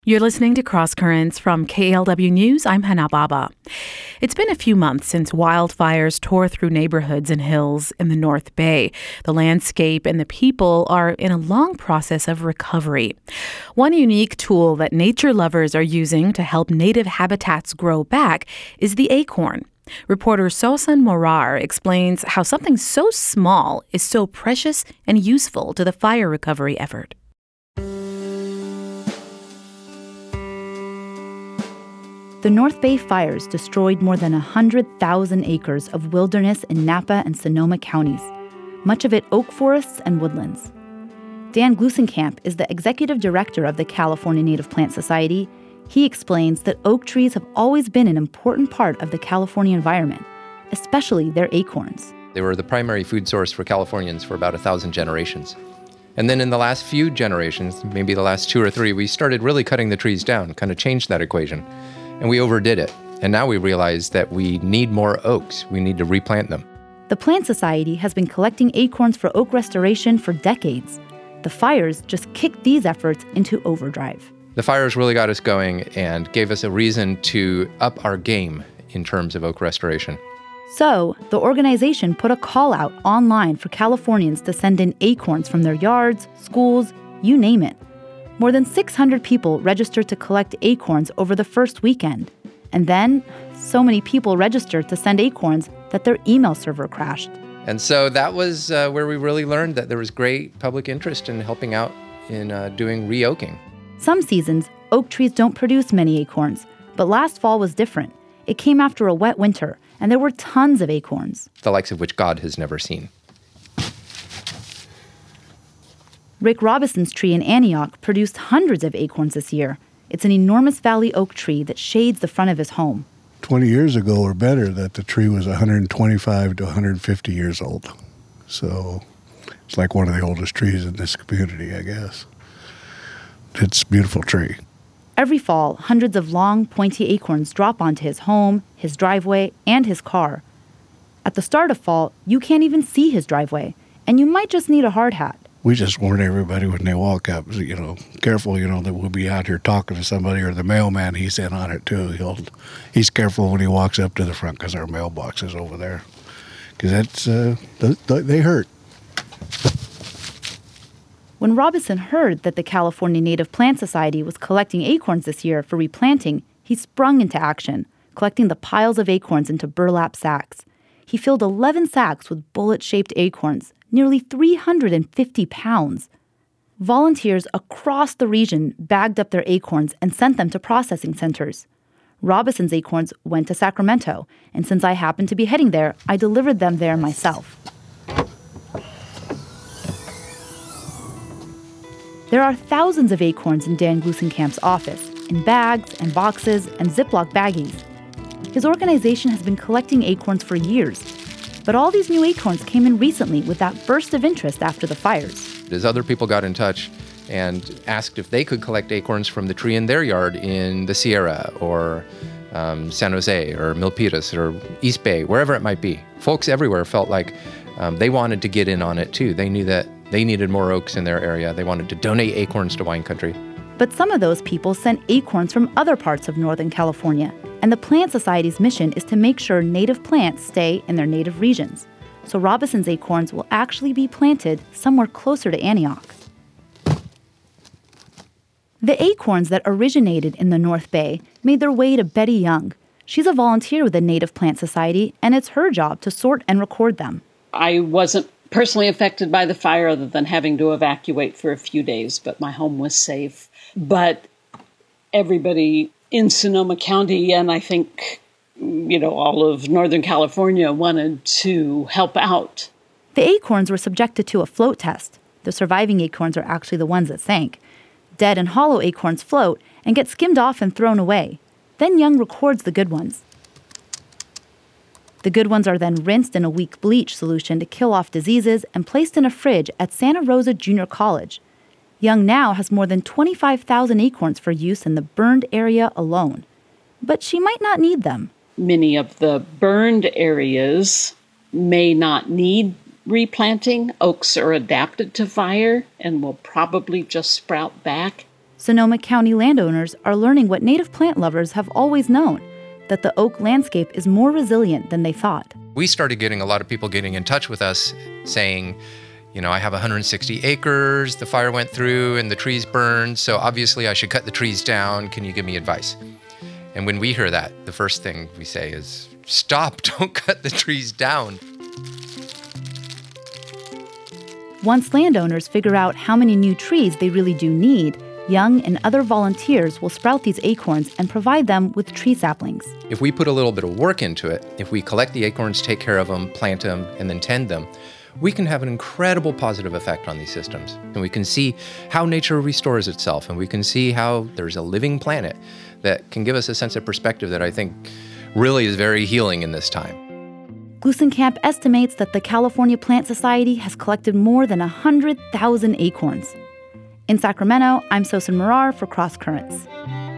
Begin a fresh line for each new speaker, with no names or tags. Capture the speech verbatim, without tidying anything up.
You're listening to Cross Currents from K L W News. I'm Hannah Baba. It's been a few months since wildfires tore through neighborhoods and hills in the North Bay. The landscape and the people are in a long process of recovery. One unique tool that nature lovers are using to help native habitats grow back is the acorn. Reporter Sosan Morar explains how something so small is so precious and useful to the fire recovery effort.
The North Bay fires destroyed more than one hundred thousand acres of wilderness in Napa and Sonoma counties, much of it oak forests and woodlands. Dan Gluesenkamp is the executive director of the California Native Plant Society. He explains that oak trees have always been an important part of the California environment, especially their acorns.
They were the primary food source for Californians for about a thousand generations. And then in the last few generations, maybe the last two or three, we started really cutting the trees down, kind of changed that equation. And we overdid it. And now we realize that we need more oaks. We need to replant them.
The Plant Society has been collecting acorns for oak restoration for decades. The fires just kicked these efforts into overdrive.
The fires really got us going and gave us a reason to up our game in terms of oak restoration.
So, the organization put a call out online for Californians to send in acorns from their yards, schools, you name it. More than six hundred people registered to collect acorns over the first weekend. And then, so many people registered to send acorns that their email server crashed.
And so that was uh, where we really learned that there was great public interest in helping out in uh, doing re-oaking.
Some seasons, oak trees don't produce many acorns, but last fall was different. It came after a wet winter, and there were tons of acorns.
The likes of which God has never seen.
Rick Robinson's tree in Antioch produced hundreds of acorns this year. It's an enormous valley oak tree that shades the front of his home.
twenty years ago or better, that the tree was one hundred twenty-five to one hundred fifty years old. So it's like one of the oldest trees in this community, I guess. It's a beautiful tree.
Every fall, hundreds of long, pointy acorns drop onto his home, his driveway, and his car. At the start of fall, you can't even see his driveway, and you might just need a hard hat.
We just warn everybody when they walk up, you know, careful, you know, that we'll be out here talking to somebody, or the mailman, he's in on it too. He'll, he's careful when he walks up to the front because our mailbox is over there. Because that's, uh, they, they hurt.
When Robinson heard that the California Native Plant Society was collecting acorns this year for replanting, he sprung into action, collecting the piles of acorns into burlap sacks. He filled eleven sacks with bullet-shaped acorns, nearly three hundred fifty pounds. Volunteers across the region bagged up their acorns and sent them to processing centers. Robinson's acorns went to Sacramento, and since I happened to be heading there, I delivered them there myself. There are thousands of acorns in Dan Gluesenkamp's office, in bags and boxes and Ziploc baggies. His organization has been collecting acorns for years, but all these new acorns came in recently with that burst of interest after the fires.
As other people got in touch and asked if they could collect acorns from the tree in their yard in the Sierra or um, San Jose or Milpitas or East Bay, wherever it might be, folks everywhere felt like um, they wanted to get in on it too. They knew that they needed more oaks in their area. They wanted to donate acorns to wine country.
But some of those people sent acorns from other parts of Northern California, and the Plant Society's mission is to make sure native plants stay in their native regions. So Robinson's acorns will actually be planted somewhere closer to Antioch. The acorns that originated in the North Bay made their way to Betty Young. She's a volunteer with the Native Plant Society, and it's her job to sort and record them.
I wasn't personally affected by the fire other than having to evacuate for a few days, but my home was safe. But everybody in Sonoma County, and I think, you know, all of Northern California wanted to help out.
The acorns were subjected to a float test. The surviving acorns are actually the ones that sank. Dead and hollow acorns float and get skimmed off and thrown away. Then Young records the good ones. The good ones are then rinsed in a weak bleach solution to kill off diseases and placed in a fridge at Santa Rosa Junior College. Young now has more than twenty-five thousand acorns for use in the burned area alone. But she might not need them.
Many of the burned areas may not need replanting. Oaks are adapted to fire and will probably just sprout back.
Sonoma County landowners are learning what native plant lovers have always known, that the oak landscape is more resilient than they thought.
We started getting a lot of people getting in touch with us saying, you know, I have one hundred sixty acres, the fire went through and the trees burned, so obviously I should cut the trees down. Can you give me advice? And when we hear that, the first thing we say is, stop, don't cut the trees down.
Once landowners figure out how many new trees they really do need, young and other volunteers will sprout these acorns and provide them with tree saplings.
If we put a little bit of work into it, if we collect the acorns, take care of them, plant them, and then tend them, we can have an incredible positive effect on these systems. And we can see how nature restores itself, and we can see how there's a living planet that can give us a sense of perspective that I think really is very healing in this time.
Gluesenkamp estimates that the California Plant Society has collected more than one hundred thousand acorns. In Sacramento, I'm Sosen Marar for Cross Currents.